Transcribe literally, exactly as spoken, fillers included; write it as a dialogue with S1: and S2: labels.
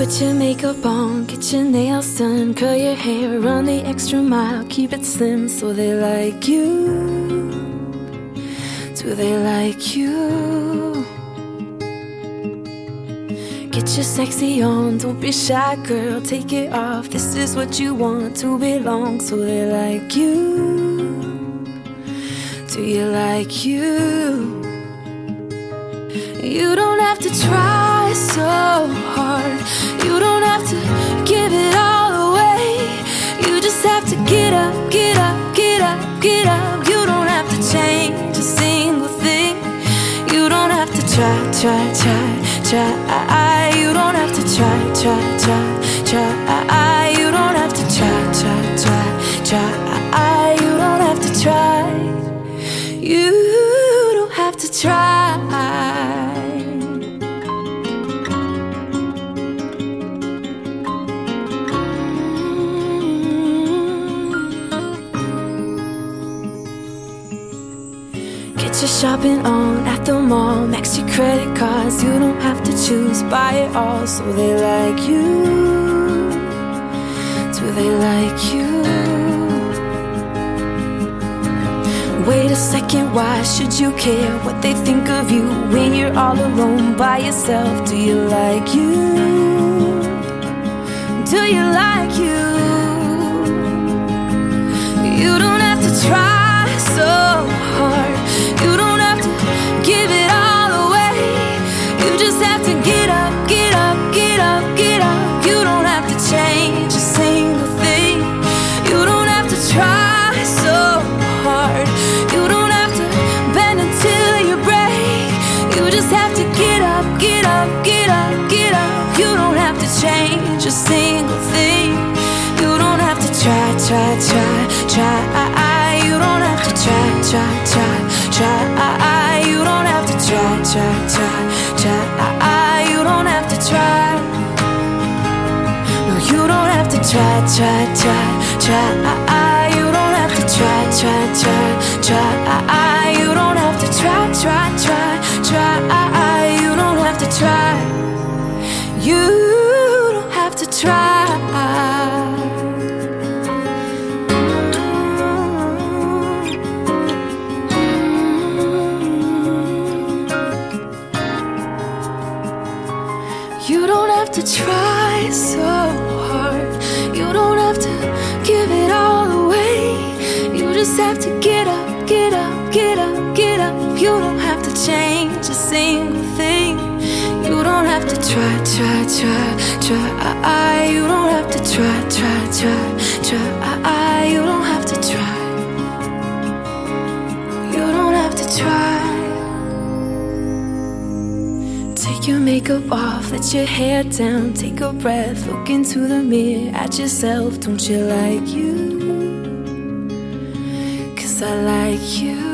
S1: Put your makeup on, get your nails done, curl your hair, run the extra mile, keep it slim so they like you. Do they like you? Get your sexy on, don't be shy girl, take it off. This is what you want, to belong, so they like you. Do you like you? You don't have to try so hard, you don't have to give it all away. You just have to get up, get up, get up, get up. You don't have to change a single thing. You don't have to try, try, try, try. You don't have to try, try, try, try. You don't have to try, try, try, try. You don't have to try. You don't have to try. Get your shopping on at the mall, max your credit cards. You don't have to choose, buy it all, so they like you. Do they like you? Wait a second, why should you care what they think of you when you're all alone by yourself? Do you like you? Do you like you? You don't have to try so hard, you don't have to give it all away. You just have to get up, get up, get up, get up. You don't have to change a single thing. You don't have to try so hard, you don't have to bend until you break. You just have to get up, get up, get up, get up. You don't have to change a single thing. You don't have to try, try, try, try. You don't have to try, try, try, try. You don't have to try, try, try, try. You don't have to try. No, you don't have to try, try, try, try. You don't have to try, try, try, try. You don't have to try, try, try, try. You don't have to try. You don't have to try. You don't have to try so hard, you don't have to give it all away. You just have to get up, get up, get up, get up. You don't have to change a single thing. You don't have to try, try, try, try. You don't have to try, try, try, try. You don't have to try. You don't have to try. Take your makeup off, let your hair down, take a breath, look into the mirror at yourself. Don't you like you? 'Cause I like you.